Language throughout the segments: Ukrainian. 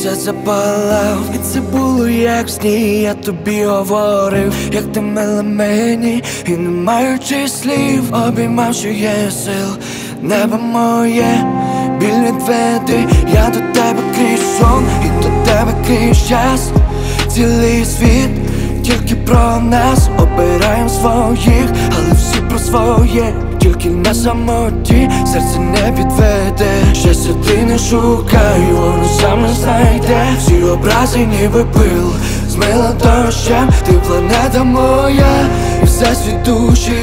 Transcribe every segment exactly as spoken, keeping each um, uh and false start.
місяць запалав, і це було як в сні. Я тобі говорив, як ти мила мені, і не маючи слів, обіймав, що є сил. Небо моє, біль відведи, я до тебе крізь сон, і до тебе крізь час. Цілий світ тільки про нас, обираєм своїх, але всі про своє. Тільки на самоті серце не підведе. Щастя ти не шукай, воно саме знайде. Всі образи ніби пил, змила дощем. Ти планета моя, і все світ душі,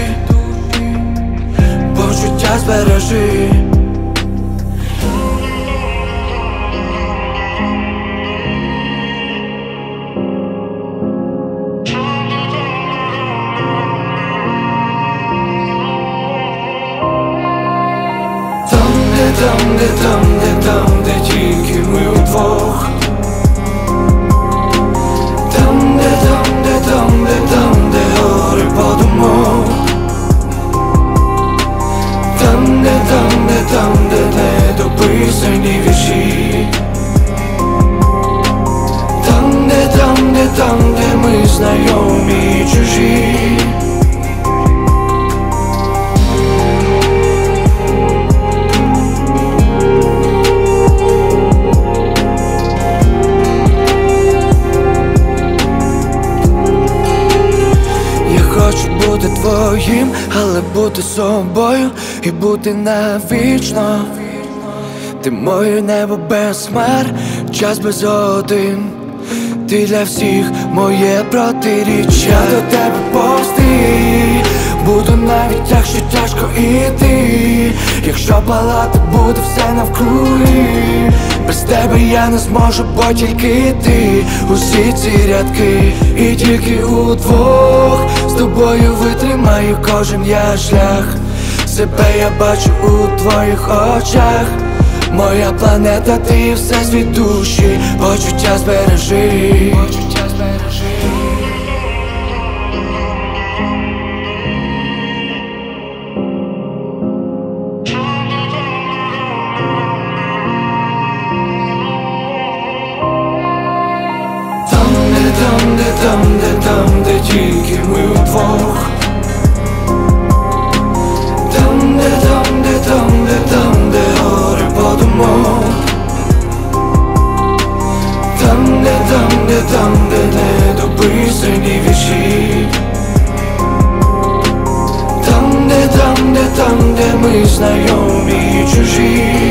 почуття збережи. Там, де, там, де, там, де тільки ми удвох. Там, де, там, де, там, де, там, де гори подумок. Там, де, там, де, там, де не дописані вірші. Там, де, там, де, там, де ми знайомі і чужі. Хочу бути твоїм, але бути собою і бути навічно. Ти моє небо без хмар, час без один. Ти для всіх моє протиріччя. Я до тебе повсти, буду навіть якщо тяжко іти. Якщо палати буде все навкруги, без тебе я не зможу, бо тільки ти. Усі ці рядки, і тільки удвох з тобою витримаю кожен я шлях. Себе я бачу у твоїх очах. Моя планета, ти все світ душі, почуття збережи. Там, де, там, де, там, де тільки ми удвох. Там, де, там, де, там, де, там, де гори подумок. Там, де, там, де, там, де не дописані вірші. Там, де, там, де, там, де ми знайомі і чужі.